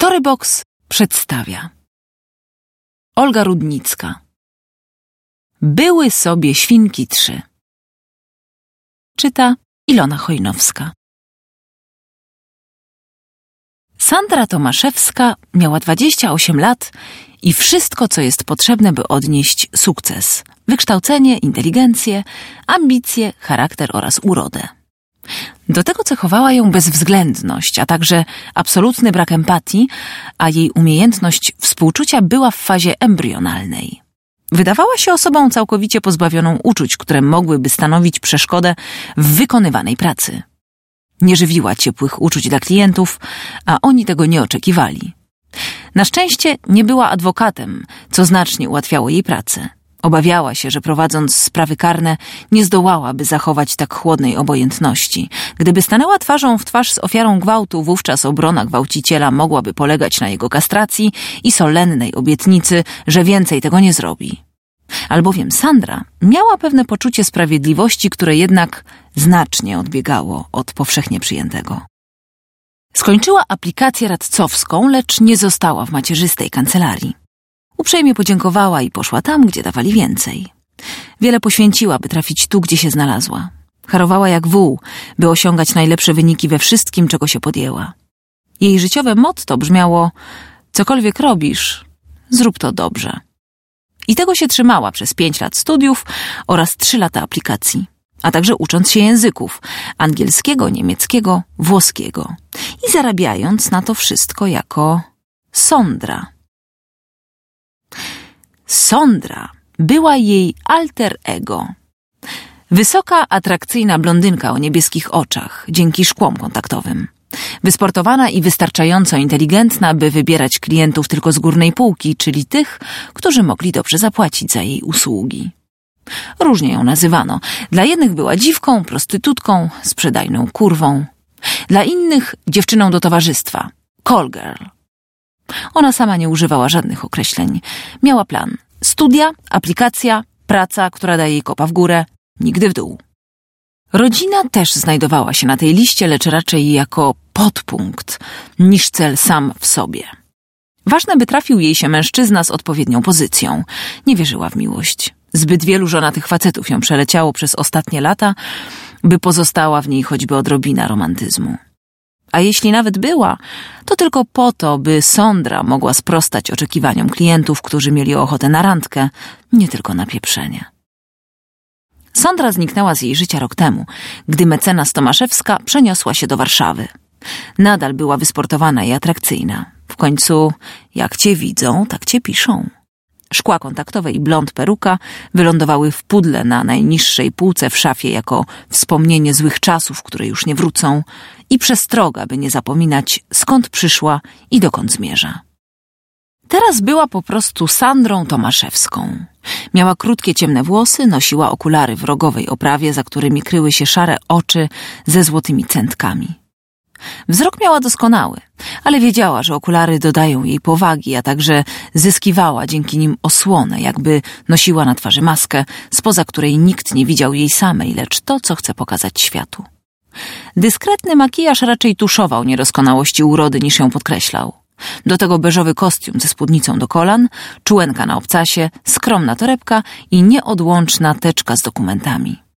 Storybox przedstawia Olga Rudnicka. Były sobie świnki 3. Czyta Ilona Chojnowska. Sandra Tomaszewska miała 28 lat i wszystko, co jest potrzebne, by odnieść sukces. Wykształcenie, inteligencję, ambicje, charakter oraz urodę. Do tego cechowała ją bezwzględność, a także absolutny brak empatii, a jej umiejętność współczucia była w fazie embrionalnej. Wydawała się osobą całkowicie pozbawioną uczuć, które mogłyby stanowić przeszkodę w wykonywanej pracy. Nie żywiła ciepłych uczuć dla klientów, a oni tego nie oczekiwali. Na szczęście nie była adwokatem, co znacznie ułatwiało jej pracę. Obawiała się, że prowadząc sprawy karne nie zdołałaby zachować tak chłodnej obojętności. Gdyby stanęła twarzą w twarz z ofiarą gwałtu, wówczas obrona gwałciciela mogłaby polegać na jego kastracji i solennej obietnicy, że więcej tego nie zrobi. Albowiem Sandra miała pewne poczucie sprawiedliwości, które jednak znacznie odbiegało od powszechnie przyjętego. Skończyła aplikację radcowską, lecz nie została w macierzystej kancelarii. Uprzejmie podziękowała i poszła tam, gdzie dawali więcej. Wiele poświęciła, by trafić tu, gdzie się znalazła. Harowała jak wół, by osiągać najlepsze wyniki we wszystkim, czego się podjęła. Jej życiowe motto brzmiało: cokolwiek robisz, zrób to dobrze. I tego się trzymała przez 5 lat studiów oraz 3 lata aplikacji, a także ucząc się języków: angielskiego, niemieckiego, włoskiego i zarabiając na to wszystko jako Sondra. Sondra była jej alter ego. Wysoka, atrakcyjna blondynka o niebieskich oczach, dzięki szkłom kontaktowym. Wysportowana i wystarczająco inteligentna, by wybierać klientów tylko z górnej półki, czyli tych, którzy mogli dobrze zapłacić za jej usługi. Różnie ją nazywano. Dla jednych była dziwką, prostytutką, sprzedajną kurwą. Dla innych dziewczyną do towarzystwa. Call girl. Ona sama nie używała żadnych określeń. Miała plan. Studia, aplikacja, praca, która daje jej kopa w górę, nigdy w dół. Rodzina też znajdowała się na tej liście, lecz raczej jako podpunkt, niż cel sam w sobie. Ważne, by trafił jej się mężczyzna z odpowiednią pozycją. Nie wierzyła w miłość. Zbyt wielu żonatych facetów ją przeleciało przez ostatnie lata, by pozostała w niej choćby odrobina romantyzmu. A jeśli nawet była, to tylko po to, by Sondra mogła sprostać oczekiwaniom klientów, którzy mieli ochotę na randkę, nie tylko na pieprzenie. Sondra zniknęła z jej życia rok temu, gdy mecenas Tomaszewska przeniosła się do Warszawy. Nadal była wysportowana i atrakcyjna. W końcu, jak cię widzą, tak cię piszą. Szkła kontaktowe i blond peruka wylądowały w pudle na najniższej półce w szafie jako wspomnienie złych czasów, które już nie wrócą, i przestroga, by nie zapominać, skąd przyszła i dokąd zmierza. Teraz była po prostu Sandrą Tomaszewską. Miała krótkie, ciemne włosy, nosiła okulary w rogowej oprawie, za którymi kryły się szare oczy ze złotymi centkami. Wzrok miała doskonały, ale wiedziała, że okulary dodają jej powagi, a także zyskiwała dzięki nim osłonę, jakby nosiła na twarzy maskę, spoza której nikt nie widział jej samej, lecz to, co chce pokazać światu. Dyskretny makijaż raczej tuszował niedoskonałości urody, niż ją podkreślał. Do tego beżowy kostium ze spódnicą do kolan, czułenka na obcasie, skromna torebka i nieodłączna teczka z dokumentami.